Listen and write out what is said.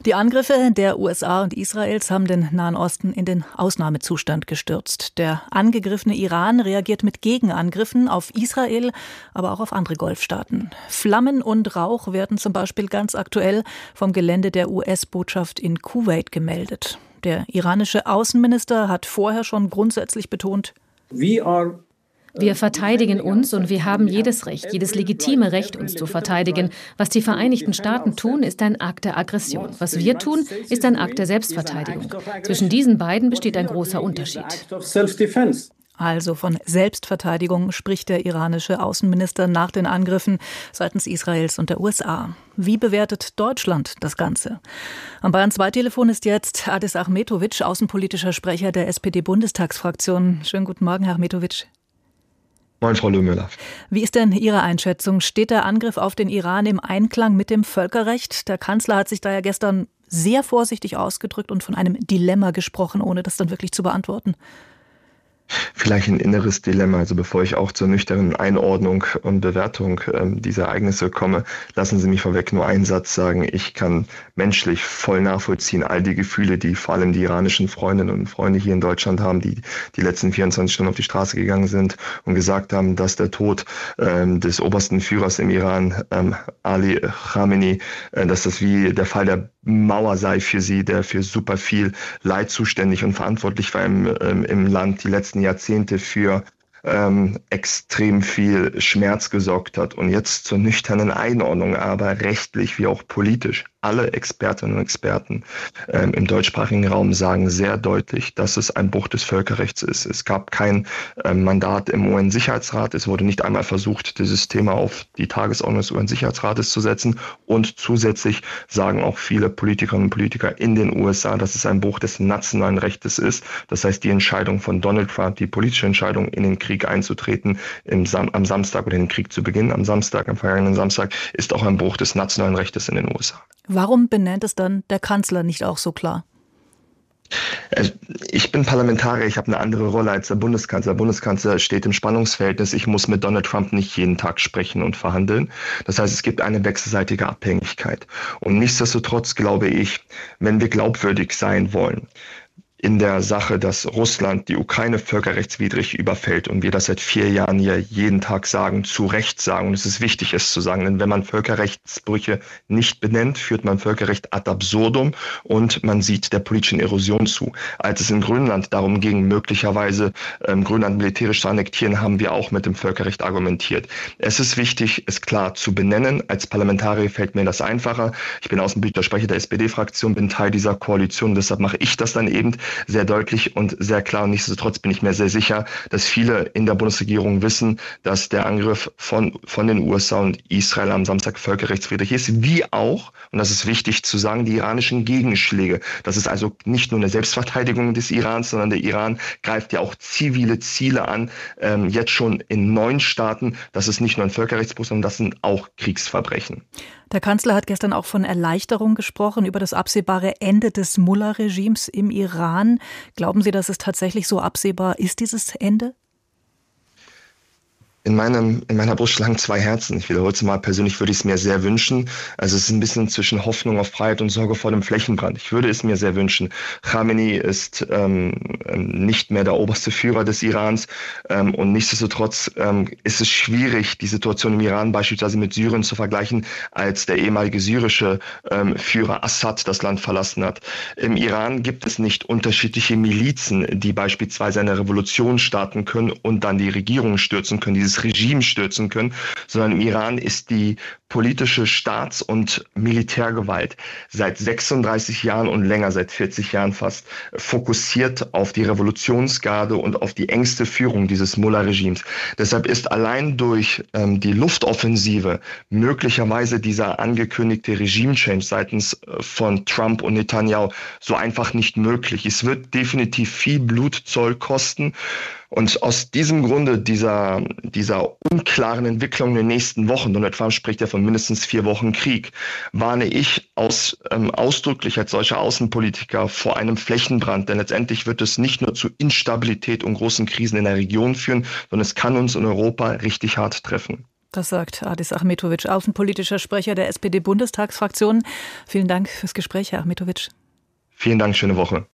Die Angriffe der USA und Israels haben den Nahen Osten in den Ausnahmezustand gestürzt. Der angegriffene Iran reagiert mit Gegenangriffen auf Israel, aber auch auf andere Golfstaaten. Flammen und Rauch werden zum Beispiel ganz aktuell vom Gelände der US-Botschaft in Kuwait gemeldet. Der iranische Außenminister hat vorher schon grundsätzlich betont: Wir verteidigen uns und wir haben jedes Recht, jedes legitime Recht, uns zu verteidigen. Was die Vereinigten Staaten tun, ist ein Akt der Aggression. Was wir tun, ist ein Akt der Selbstverteidigung. Zwischen diesen beiden besteht ein großer Unterschied. Also von Selbstverteidigung spricht der iranische Außenminister nach den Angriffen seitens Israels und der USA. Wie bewertet Deutschland das Ganze? Am Bayern 2 Telefon ist jetzt Adis Ahmetović, außenpolitischer Sprecher der SPD-Bundestagsfraktion. Schönen guten Morgen, Herr Ahmetović. Moin, Frau Löhmüller. Wie ist denn Ihre Einschätzung? Steht der Angriff auf den Iran im Einklang mit dem Völkerrecht? Der Kanzler hat sich da ja gestern sehr vorsichtig ausgedrückt und von einem Dilemma gesprochen, ohne das dann wirklich zu beantworten. Vielleicht ein inneres Dilemma. Also bevor ich auch zur nüchternen Einordnung und Bewertung dieser Ereignisse komme, lassen Sie mich vorweg nur einen Satz sagen. Ich kann menschlich voll nachvollziehen, all die Gefühle, die vor allem die iranischen Freundinnen und Freunde hier in Deutschland haben, die die letzten 24 Stunden auf die Straße gegangen sind und gesagt haben, dass der Tod des obersten Führers im Iran, Ali Khamenei, dass das wie der Fall der Mauer sei für sie, der für super viel Leid zuständig und verantwortlich war im Land die letzten Jahrzehnte für extrem viel Schmerz gesorgt hat. Und jetzt zur nüchternen Einordnung, aber rechtlich wie auch politisch. Alle Expertinnen und Experten im deutschsprachigen Raum sagen sehr deutlich, dass es ein Bruch des Völkerrechts ist. Es gab kein Mandat im UN-Sicherheitsrat. Es wurde nicht einmal versucht, dieses Thema auf die Tagesordnung des UN-Sicherheitsrates zu setzen. Und zusätzlich sagen auch viele Politikerinnen und Politiker in den USA, dass es ein Bruch des nationalen Rechtes ist. Das heißt, die Entscheidung von Donald Trump, die politische Entscheidung, in den Krieg einzutreten, am Samstag oder den Krieg zu beginnen, am vergangenen Samstag, ist auch ein Bruch des nationalen Rechtes in den USA. Warum benennt es dann der Kanzler nicht auch so klar? Ich bin Parlamentarier, ich habe eine andere Rolle als der Bundeskanzler. Der Bundeskanzler steht im Spannungsverhältnis. Ich muss mit Donald Trump nicht jeden Tag sprechen und verhandeln. Das heißt, es gibt eine wechselseitige Abhängigkeit. Und nichtsdestotrotz glaube ich, wenn wir glaubwürdig sein wollen, in der Sache, dass Russland die Ukraine völkerrechtswidrig überfällt und wir das seit 4 Jahren hier jeden Tag sagen, zu Recht sagen, und es ist wichtig, es zu sagen, denn wenn man Völkerrechtsbrüche nicht benennt, führt man Völkerrecht ad absurdum und man sieht der politischen Erosion zu. Als es in Grönland darum ging, möglicherweise Grönland militärisch zu annektieren, haben wir auch mit dem Völkerrecht argumentiert. Es ist wichtig, es klar zu benennen. Als Parlamentarier fällt mir das einfacher. Ich bin außenpolitischer Sprecher der SPD-Fraktion, bin Teil dieser Koalition, deshalb mache ich das dann eben sehr deutlich und sehr klar. Und nichtsdestotrotz bin ich mir sehr sicher, dass viele in der Bundesregierung wissen, dass der Angriff von den USA und Israel am Samstag völkerrechtswidrig ist, wie auch, und das ist wichtig zu sagen, die iranischen Gegenschläge. Das ist also nicht nur eine Selbstverteidigung des Irans, sondern der Iran greift ja auch zivile Ziele an, jetzt schon in 9 Staaten. Das ist nicht nur ein Völkerrechtsbruch, sondern das sind auch Kriegsverbrechen. Der Kanzler hat gestern auch von Erleichterung gesprochen über das absehbare Ende des Mullah-Regimes im Iran. Glauben Sie, dass es tatsächlich so absehbar ist, dieses Ende? In meiner Brust schlagen 2 Herzen. Ich wiederhole es mal, persönlich würde ich es mir sehr wünschen. Also es ist ein bisschen zwischen Hoffnung auf Freiheit und Sorge vor dem Flächenbrand. Ich würde es mir sehr wünschen. Khamenei ist nicht mehr der oberste Führer des Irans und nichtsdestotrotz ist es schwierig, die Situation im Iran beispielsweise mit Syrien zu vergleichen, als der ehemalige syrische Führer Assad das Land verlassen hat. Im Iran gibt es nicht unterschiedliche Milizen, die beispielsweise eine Revolution starten können und dann die Regierung stürzen können, dieses Regime stürzen können, sondern im Iran ist die politische Staats- und Militärgewalt seit 36 Jahren und länger, seit 40 Jahren fast, fokussiert auf die Revolutionsgarde und auf die engste Führung dieses Mullah-Regimes. Deshalb ist allein durch die Luftoffensive möglicherweise dieser angekündigte Regime-Change seitens von Trump und Netanyahu so einfach nicht möglich. Es wird definitiv viel Blutzoll kosten. Und aus diesem Grunde dieser unklaren Entwicklung in den nächsten Wochen, Donald Trump spricht ja von mindestens 4 Wochen Krieg, warne ich ausdrücklich als solcher Außenpolitiker vor einem Flächenbrand. Denn letztendlich wird es nicht nur zu Instabilität und großen Krisen in der Region führen, sondern es kann uns in Europa richtig hart treffen. Das sagt Adis Ahmetović, außenpolitischer Sprecher der SPD-Bundestagsfraktion. Vielen Dank fürs Gespräch, Herr Ahmetović. Vielen Dank, schöne Woche.